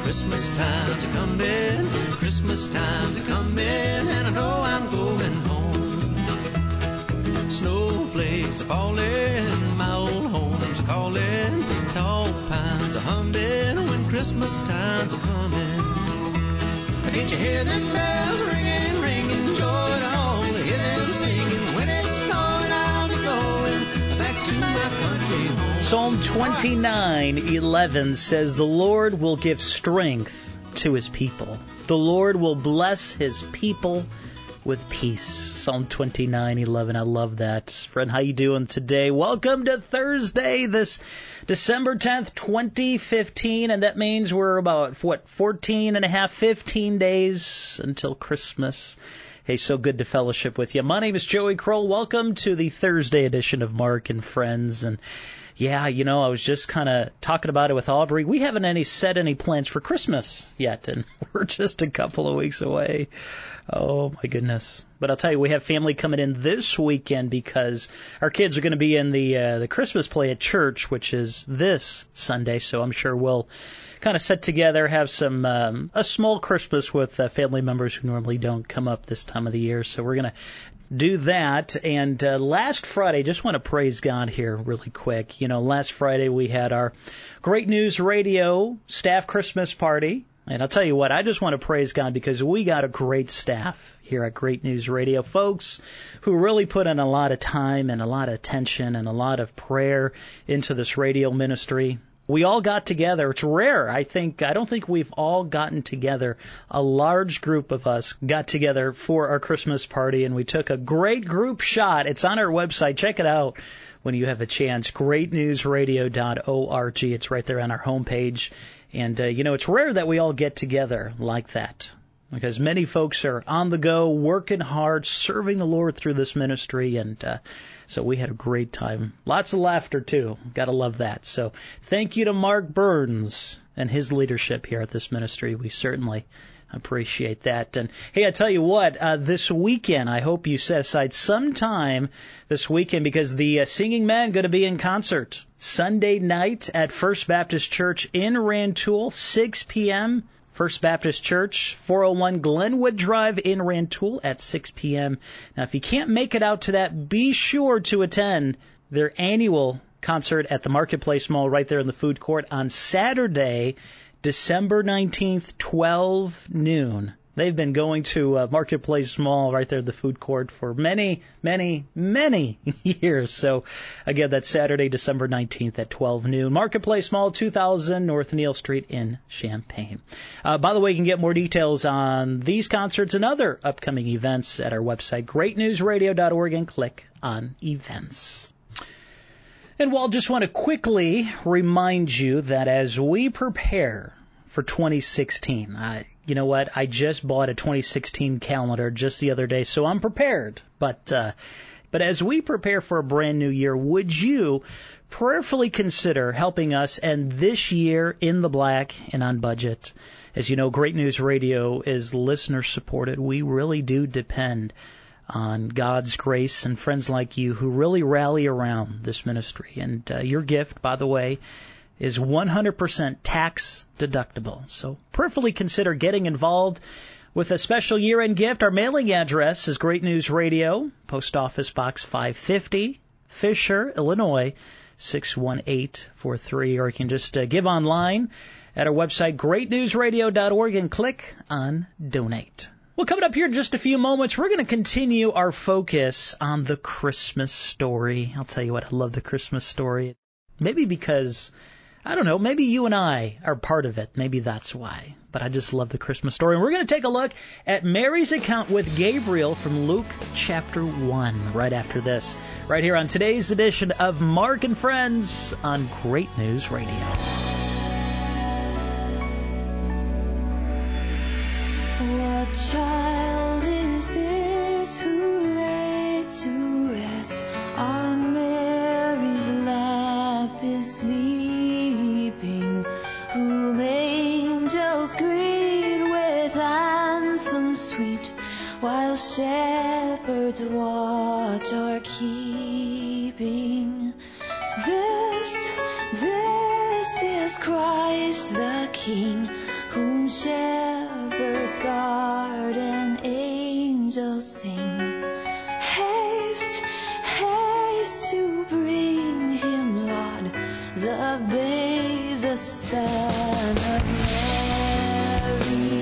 Christmas time's coming, Christmas time's coming, and I know I'm going home. Snowflakes are falling, my old home's calling, tall pines are humming when Christmas time's coming. Can't you hear them bells ringing, ringing, joy to all, hear them singing, when it's snowing I'll be going back to my country home. Psalm 29:11 says, "The Lord will give strength to his people. The Lord will bless his people with peace." Psalm 29:11. I love that. Friend, how you doing today? Welcome to Thursday, this December 10th, 2015, and that means we're about, 15 days until Christmas. Hey, so good to fellowship with you. My name is Joey Kroll. Welcome to the Thursday edition of Mark and Friends. And yeah, I was just kind of talking about it with Aubrey. We haven't set any plans for Christmas yet, and we're just a couple of weeks away. Oh, my goodness. But I'll tell you, we have family coming in this weekend because our kids are going to be in the Christmas play at church, which is this Sunday. So I'm sure we'll kind of sit together, have some a small Christmas with family members who normally don't come up this time of the year. So we're going to do that. And last Friday, just want to praise God here really quick. Last Friday we had our Great News Radio staff Christmas party. And I'll tell you what, I just want to praise God because we got a great staff here at Great News Radio. Folks who really put in a lot of time and a lot of attention and a lot of prayer into this radio ministry. We all got together. It's rare. I don't think we've all gotten together. A large group of us got together for our Christmas party, and we took a great group shot. It's on our website. Check it out when you have a chance. greatnewsradio.org. It's right there on our homepage. And, it's rare that we all get together like that because many folks are on the go, working hard, serving the Lord through this ministry. And so we had a great time. Lots of laughter, too. Got to love that. So thank you to Mark Burns and his leadership here at this ministry. We certainly appreciate that. And hey, I tell you what, this weekend, I hope you set aside some time this weekend because the Singing Men going to be in concert Sunday night at First Baptist Church in Rantoul, 6 p.m. First Baptist Church, 401 Glenwood Drive in Rantoul at 6 p.m. Now, if you can't make it out to that, be sure to attend their annual concert at the Marketplace Mall right there in the food court on Saturday, December 19th, 12 noon. They've been going to Marketplace Mall right there at the food court for many, many, many years. So, again, that's Saturday, December 19th at 12 noon. Marketplace Mall, 2000 North Neal Street in Champaign. By the way, you can get more details on these concerts and other upcoming events at our website, greatnewsradio.org, and click on Events. And Walt, just want to quickly remind you that as we prepare for 2016, you know what? I just bought a 2016 calendar just the other day, so I'm prepared. But as we prepare for a brand new year, would you prayerfully consider helping us end this year in the black and on budget? As you know, Great News Radio is listener supported. We really do depend on God's grace and friends like you who really rally around this ministry. And your gift, by the way, is 100% tax deductible. So prayerfully consider getting involved with a special year-end gift. Our mailing address is Great News Radio, Post Office Box 550, Fisher, Illinois, 61843. Or you can just give online at our website, greatnewsradio.org, and click on Donate. Well, coming up here in just a few moments, we're going to continue our focus on the Christmas story. I'll tell you what, I love the Christmas story. Maybe because, I don't know, maybe you and I are part of it. Maybe that's why. But I just love the Christmas story. And we're going to take a look at Mary's account with Gabriel from Luke chapter 1 right after this. Right here on today's edition of Mark and Friends on Great News Radio. What child is this who laid to rest on Mary's lap is sleeping, whom angels greet with anthems sweet, while shepherds watch are keeping? This is Christ the King, whom shepherds guard and angels sing. Haste, haste to bring him, Lord, the babe, the Son of Mary.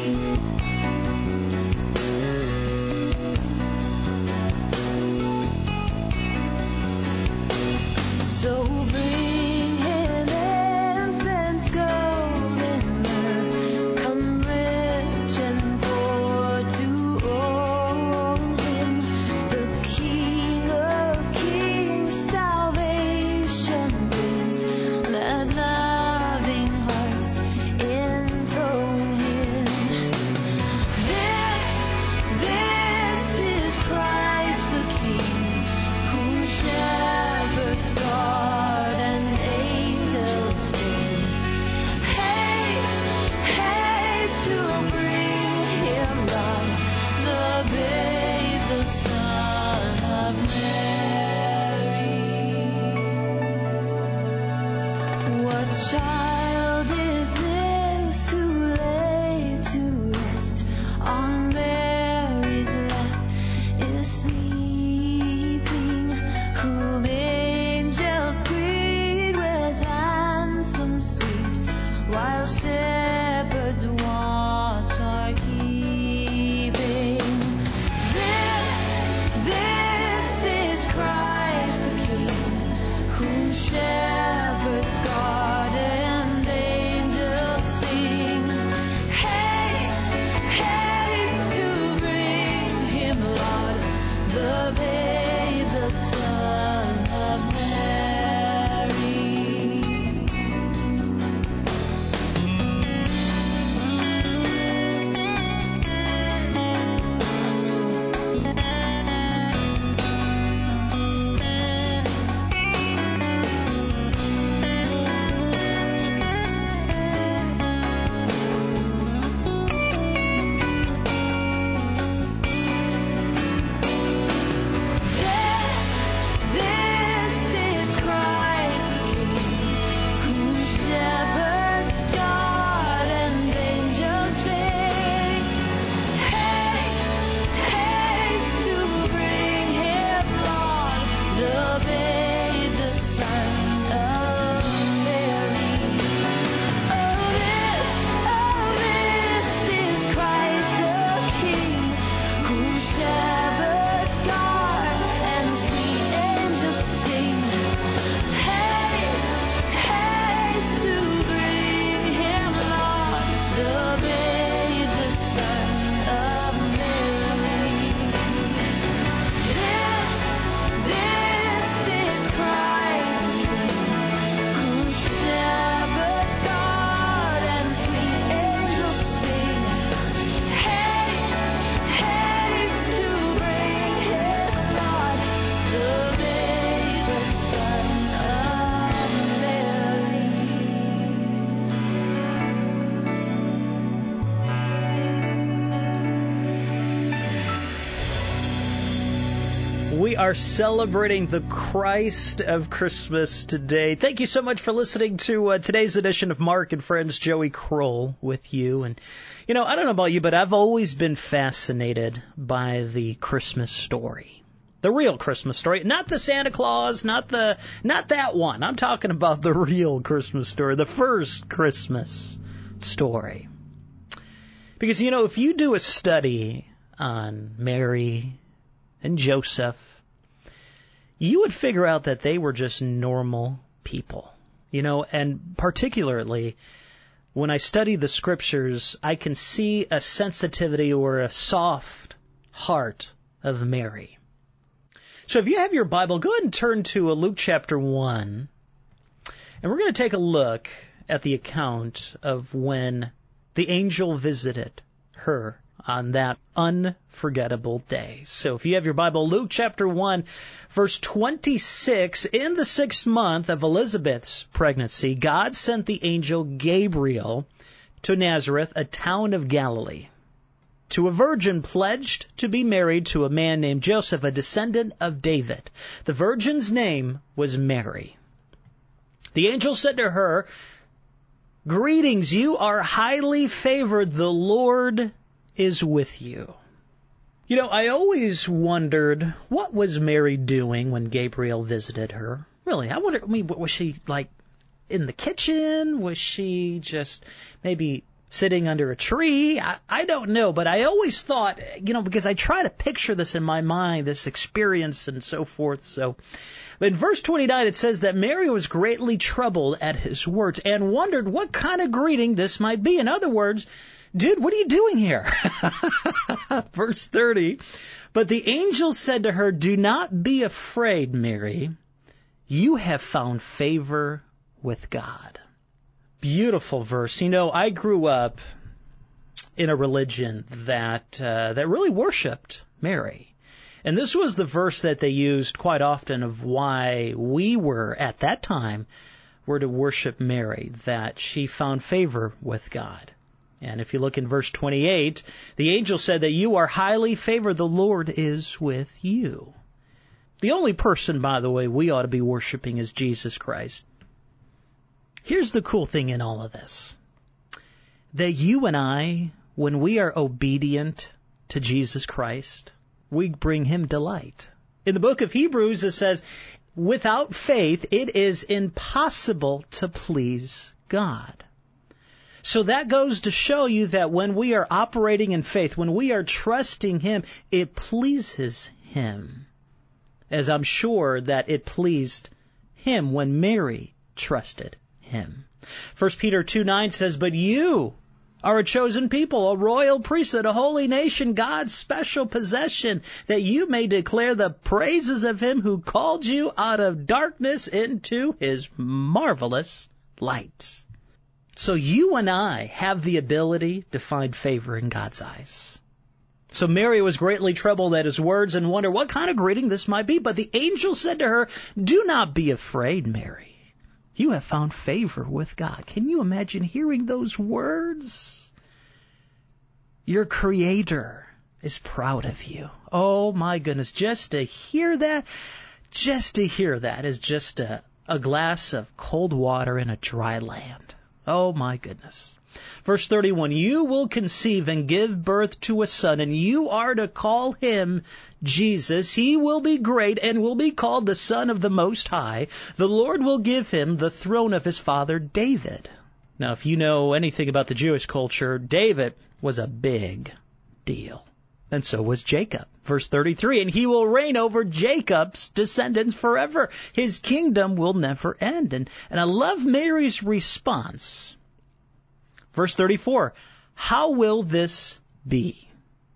So bring him incense, gold and myrrh, come rich and poor to own him, the King of kings, salvation brings. Let loving hearts enthrone him. This is Christ the King, whom shepherds guard and angels sing. Haste, haste to bring him, Lord, the babe, the Son of Mary. What child is this who lay to rest on Mary's lap is sleeping, whom angels greet with anthems sweet, while shepherds watch are keeping. This is Christ the King, whom shepherds guard and angels sing. Haste, haste to bring him, Lord, the babe, the Son of Mary. This is Christ the King, whom shepherds guard and angels sing. Haste, haste to bring him, Lord, the babe, the Son of Mary. This is Christ the King, whom shepherds guard and sweet angels sing. Haste, haste to bring him, Lord, the babe, the Son of Mary. This is Christ the King, whom shepherds guard and sweet angels sing. Haste, haste to bring him, Lord, the babe, the Son of Mary. We are celebrating the Christ of Christmas today. Thank you so much for listening to today's edition of Mark and Friends. Joey Kroll with you. And, I don't know about you, but I've always been fascinated by the Christmas story. The real Christmas story. Not the Santa Claus, not that one. I'm talking about the real Christmas story, the first Christmas story. Because, if you do a study on Mary and Joseph, you would figure out that they were just normal people, and particularly when I study the scriptures, I can see a sensitivity or a soft heart of Mary. So if you have your Bible, go ahead and turn to Luke chapter 1, and we're going to take a look at the account of when the angel visited her on that unforgettable day. So if you have your Bible, Luke chapter 1, verse 26, in the 6th month of Elizabeth's pregnancy, God sent the angel Gabriel to Nazareth, a town of Galilee, to a virgin pledged to be married to a man named Joseph, a descendant of David. The virgin's name was Mary. The angel said to her, Greetings, you are highly favored. The Lord is with you. You know, I always wondered, what was Mary doing when Gabriel visited her? Really, was she like in the kitchen? Was she just maybe sitting under a tree? I don't know, but I always thought, because I try to picture this in my mind, this experience and so forth. So, but in verse 29, it says that Mary was greatly troubled at his words and wondered what kind of greeting this might be. In other words, dude, what are you doing here? Verse 30, but the angel said to her, do not be afraid, Mary. You have found favor with God. Beautiful verse. I grew up in a religion that really worshipped Mary. And this was the verse that they used quite often of why we were, at that time, were to worship Mary, that she found favor with God. And if you look in verse 28, the angel said that you are highly favored, the Lord is with you. The only person, by the way, we ought to be worshiping is Jesus Christ. Here's the cool thing in all of this, that you and I, when we are obedient to Jesus Christ, we bring him delight. In the book of Hebrews, it says, without faith, it is impossible to please God. So that goes to show you that when we are operating in faith, when we are trusting him, it pleases him. As I'm sure that it pleased him when Mary trusted him. 1 Peter 2:9 says, but you are a chosen people, a royal priesthood, a holy nation, God's special possession, that you may declare the praises of him who called you out of darkness into his marvelous light. So you and I have the ability to find favor in God's eyes. So Mary was greatly troubled at his words and wondered what kind of greeting this might be. But the angel said to her, do not be afraid, Mary. You have found favor with God. Can you imagine hearing those words? Your Creator is proud of you. Oh my goodness, just to hear that is just a glass of cold water in a dry land. Oh my goodness. Verse 31, you will conceive and give birth to a son, and you are to call him Jesus. He will be great and will be called the Son of the Most High. The Lord will give him the throne of his father David. Now, if you know anything about the Jewish culture, David was a big deal. And so was Jacob. Verse 33, and he will reign over Jacob's descendants forever. His kingdom will never end. And I love Mary's response. Verse 34, how will this be?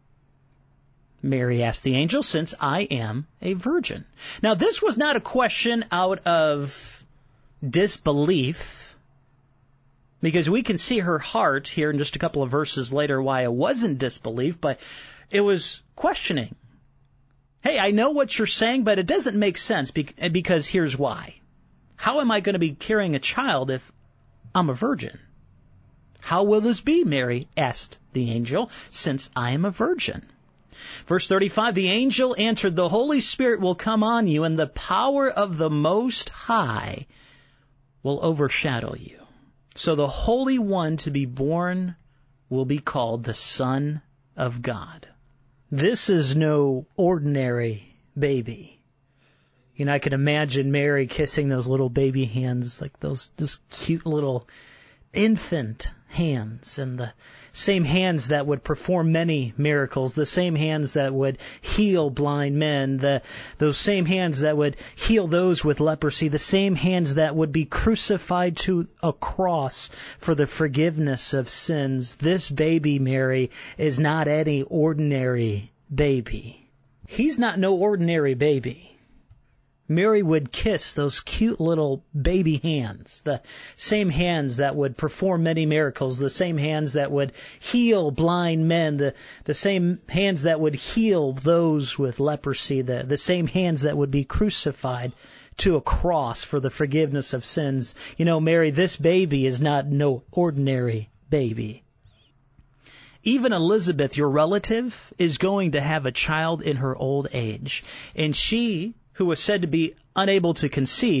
Mary asked the angel, since I am a virgin. Now, this was not a question out of disbelief, because we can see her heart here in just a couple of verses later why it wasn't disbelief, but it was questioning. Hey, I know what you're saying, but it doesn't make sense because here's why. How am I going to be carrying a child if I'm a virgin? How will this be, Mary asked the angel, since I am a virgin? Verse 35, the angel answered, the Holy Spirit will come on you, and the power of the Most High will overshadow you. So the Holy One to be born will be called the Son of God. This is no ordinary baby. I can imagine Mary kissing those little baby hands, like those just cute little infant hands, and the same hands that would perform many miracles, the same hands that would heal blind men, those same hands that would heal those with leprosy, the same hands that would be crucified to a cross for the forgiveness of sins. This baby, Mary, is not any ordinary baby. He's not no ordinary baby. Mary would kiss those cute little baby hands, the same hands that would perform many miracles, the same hands that would heal blind men, the same hands that would heal those with leprosy, the same hands that would be crucified to a cross for the forgiveness of sins. Mary, this baby is not no ordinary baby. Even Elizabeth, your relative, is going to have a child in her old age, and she, who was said to be unable to conceive,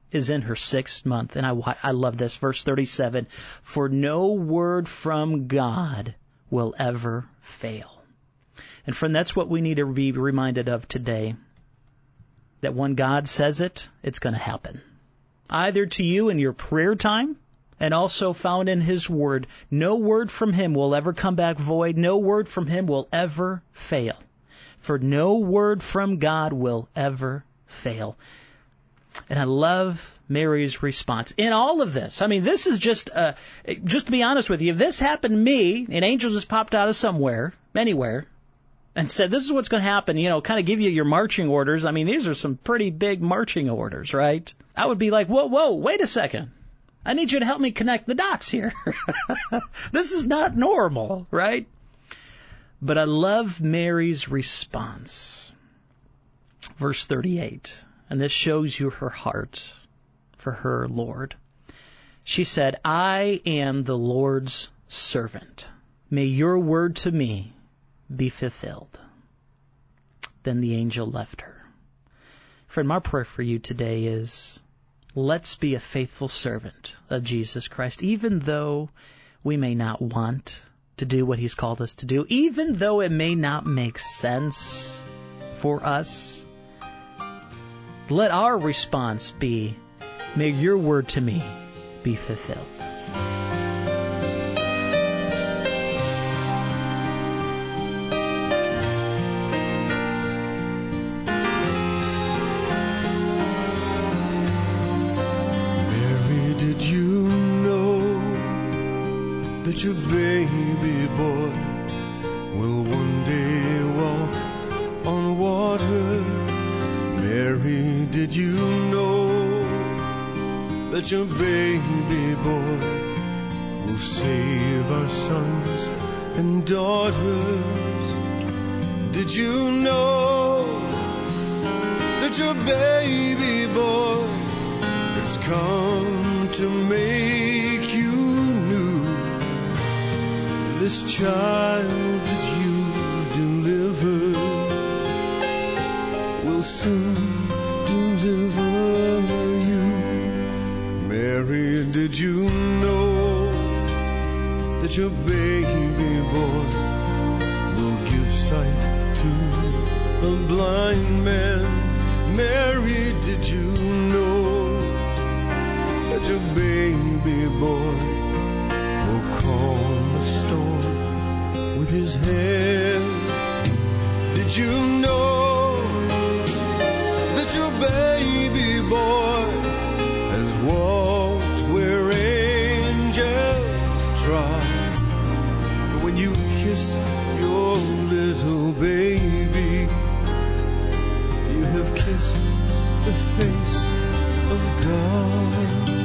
is in her 6th month. And I love this, verse 37. For no word from God will ever fail. And friend, that's what we need to be reminded of today. That when God says it, it's going to happen. Either to you in your prayer time, and also found in His Word. No word from Him will ever come back void. No word from Him will ever fail. For no word from God will ever fail. And I love Mary's response in all of this. I mean, this is just to be honest with you, if this happened to me, an angel just popped out of somewhere, anywhere, and said, this is what's going to happen, kind of give you your marching orders. I mean, these are some pretty big marching orders, right? I would be like, whoa, wait a second. I need you to help me connect the dots here. This is not normal, right? But I love Mary's response. Verse 38, and this shows you her heart for her Lord. She said, I am the Lord's servant. May your word to me be fulfilled. Then the angel left her. Friend, my prayer for you today is, let's be a faithful servant of Jesus Christ, even though we may not want to do what He's called us to do, even though it may not make sense for us. Let our response be, may your word to me be fulfilled. Your baby boy will one day walk on water. Mary, did you know that your baby boy will save our sons and daughters? Did you know that your baby boy has come to make you new? This child that you've delivered will soon deliver you. Mary, did you know that your baby boy will give sight to a blind man? Mary, did you know that your baby boy will calm the storm with his hand? Did you know that your baby boy has walked where angels trod? When you kiss your little baby, you have kissed the face of God.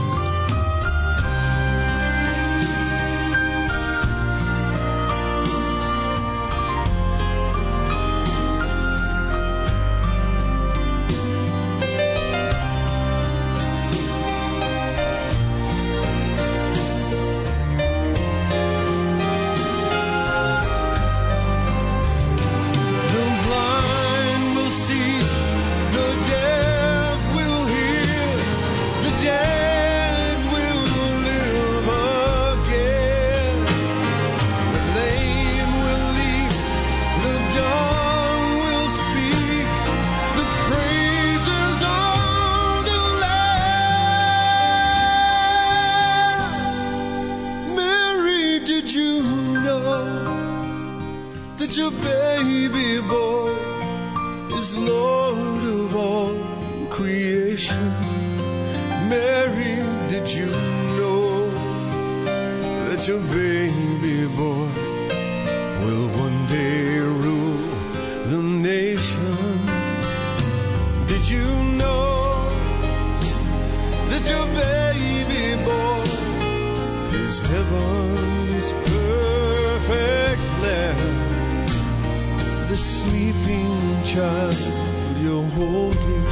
Your baby boy is Lord of all creation. Mary, did you know that your baby boy will one day rule the nations? Did you know that your baby boy is heaven's perfect lamb? The sleeping child you're holding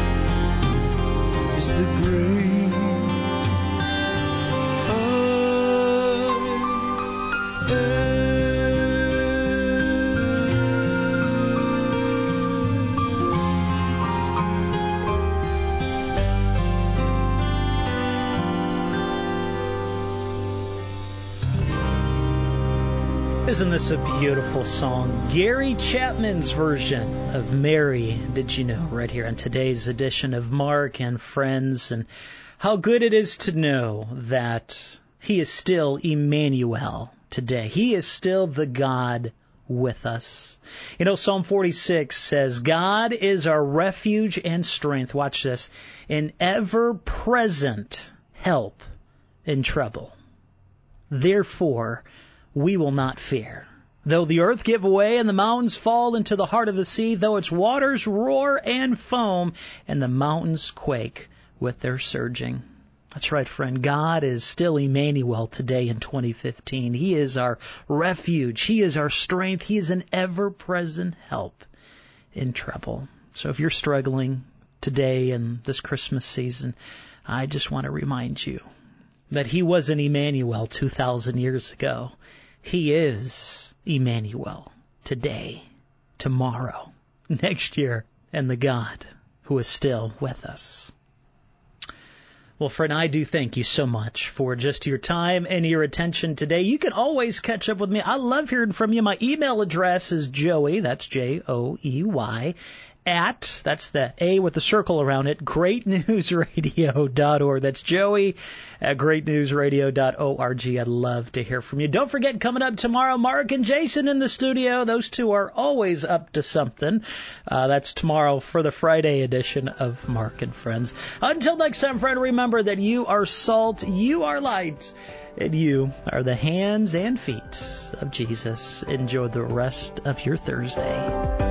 is the great I am. Isn't this a beautiful song? Gary Chapman's version of Mary, Did You Know, right here on today's edition of Mark and Friends. And how good it is to know that He is still Emmanuel today. He is still the God with us. You know, Psalm 46 says, God is our refuge and strength, watch this, in ever-present help in trouble. Therefore, we will not fear. Though the earth give way and the mountains fall into the heart of the sea, though its waters roar and foam and the mountains quake with their surging. That's right, friend. God is still Emmanuel today in 2015. He is our refuge. He is our strength. He is an ever-present help in trouble. So if you're struggling today in this Christmas season, I just want to remind you that He wasn't Emmanuel 2,000 years ago. He is Emmanuel today, tomorrow, next year, and the God who is still with us. Well, friend, I do thank you so much for just your time and your attention today. You can always catch up with me. I love hearing from you. My email address is Joey, that's Joey, at, that's the A with the circle around it, greatnewsradio.org. That's Joey at greatnewsradio.org. I'd love to hear from you. Don't forget, coming up tomorrow, Mark and Jason in the studio. Those two are always up to something. That's tomorrow for the Friday edition of Mark and Friends. Until next time, friend, remember that you are salt, you are light, and you are the hands and feet of Jesus. Enjoy the rest of your Thursday.